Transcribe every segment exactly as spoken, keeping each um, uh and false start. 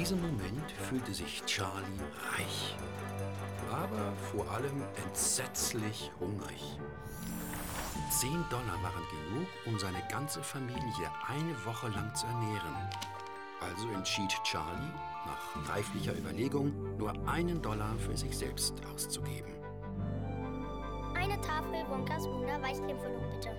diesem Moment fühlte sich Charlie reich, aber vor allem entsetzlich hungrig. Zehn Dollar waren genug, um seine ganze Familie eine Woche lang zu ernähren. Also entschied Charlie, nach reiflicher Überlegung, nur einen Dollar für sich selbst auszugeben. Eine Tafel Wonkas Wunder-Weichcremefüllung, bitte.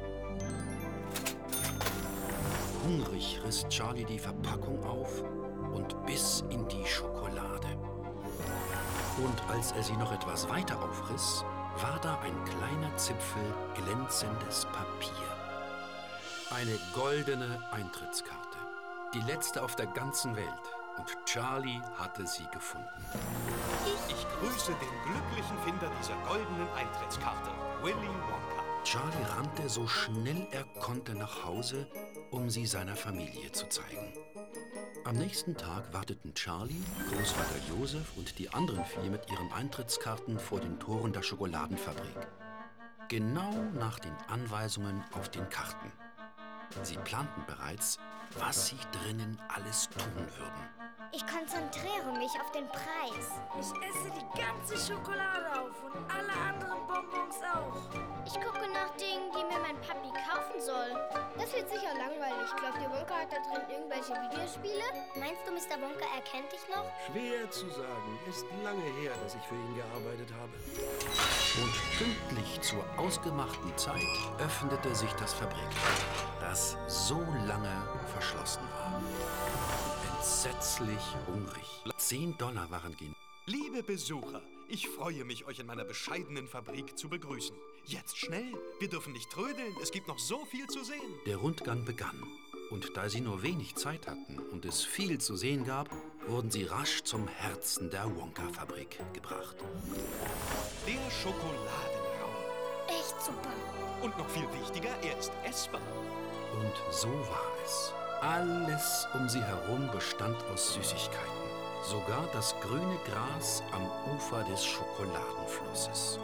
Hungrig riss Charlie die Verpackung auf und biss in die Schokolade. Und als er sie noch etwas weiter aufriss, war da ein kleiner Zipfel glänzendes Papier. Eine goldene Eintrittskarte. Die letzte auf der ganzen Welt. Und Charlie hatte sie gefunden. Ich grüße den glücklichen Finder dieser goldenen Eintrittskarte, Willy Wonka. Charlie rannte so schnell er konnte nach Hause, um sie seiner Familie zu zeigen. Am nächsten Tag warteten Charlie, Großvater Josef und die anderen vier mit ihren Eintrittskarten vor den Toren der Schokoladenfabrik. Genau nach den Anweisungen auf den Karten. Sie planten bereits, was sie drinnen alles tun würden. Ich konzentriere mich auf den Preis. Ich esse die ganze Schokolade auf und alle anderen Bonbons auch. Ich gucke nach Dingen, die mir mein Papi kaufen soll. Das wird sicher langweilig. Glaubt ihr, Wonka hat da drin irgendwelche Videospiele? Meinst du, Mister Wonka erkennt dich noch? Schwer zu sagen. Ist lange her, dass ich für ihn gearbeitet habe. Und pünktlich zur ausgemachten Zeit öffnete sich das Fabriktor, das so lange verschlossen war. Entsetzlich hungrig. Zehn Dollar waren genug. Liebe Besucher, ich freue mich, euch in meiner bescheidenen Fabrik zu begrüßen. Jetzt schnell, wir dürfen nicht trödeln, es gibt noch so viel zu sehen. Der Rundgang begann. Und da sie nur wenig Zeit hatten und es viel zu sehen gab, wurden sie rasch zum Herzen der Wonka-Fabrik gebracht. Der Schokoladenraum. Echt super. Und noch viel wichtiger, er ist essbar. Und so war es. Alles um sie herum bestand aus Süßigkeiten. Sogar das grüne Gras am Ufer des Schokoladenflusses.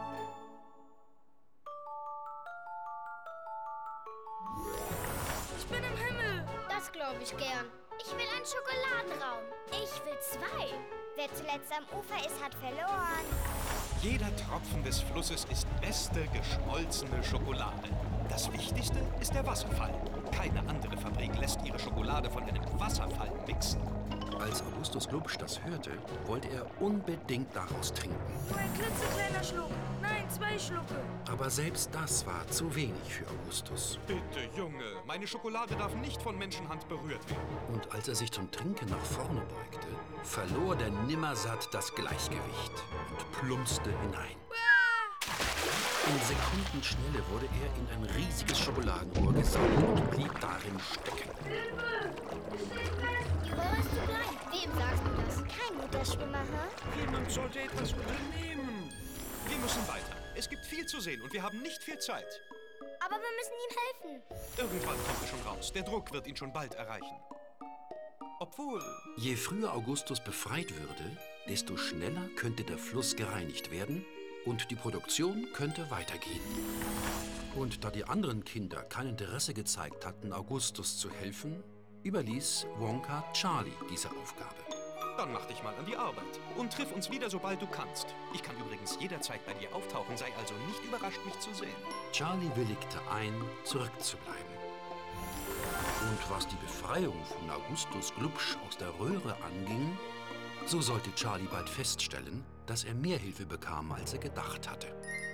Ich bin im Himmel. Das glaube ich gern. Ich will einen Schokoladenraum. Ich will zwei. Wer zuletzt am Ufer ist, hat verloren. Jeder Tropfen des Flusses ist beste geschmolzene Schokolade. Das Wichtigste ist der Wasserfall. Keine andere Fabrik lässt ihre Schokolade von einem Wasserfall mixen. Als Augustus Glubsch das hörte, wollte er unbedingt daraus trinken. Nur ein klitzekleiner Schluck. Nein, zwei Schlucke. Aber selbst das war zu wenig für Augustus. Bitte, Junge, meine Schokolade darf nicht von Menschenhand berührt werden. Und als er sich zum Trinken nach vorne beugte, verlor der Nimmersatt das Gleichgewicht und plumpste hinein. In Sekundenschnelle wurde er in ein riesiges Schokoladenrohr gesaugt und blieb darin stecken. Die Röhre ist zu klein. Wem sagst du das? Kein guter Schwimmer, hä? Jemand sollte etwas unternehmen. Wir müssen weiter. Es gibt viel zu sehen und wir haben nicht viel Zeit. Aber wir müssen ihm helfen. Irgendwann kommt er schon raus. Der Druck wird ihn schon bald erreichen. Obwohl... Je früher Augustus befreit würde, desto schneller könnte der Fluss gereinigt werden und die Produktion könnte weitergehen. Und da die anderen Kinder kein Interesse gezeigt hatten, Augustus zu helfen, überließ Wonka Charlie diese Aufgabe. Dann mach dich mal an die Arbeit und triff uns wieder, sobald du kannst. Ich kann übrigens jederzeit bei dir auftauchen, sei also nicht überrascht, mich zu sehen. Charlie willigte ein, zurückzubleiben. Und was die Befreiung von Augustus Glubsch aus der Röhre anging, so sollte Charlie bald feststellen, dass er mehr Hilfe bekam, als er gedacht hatte.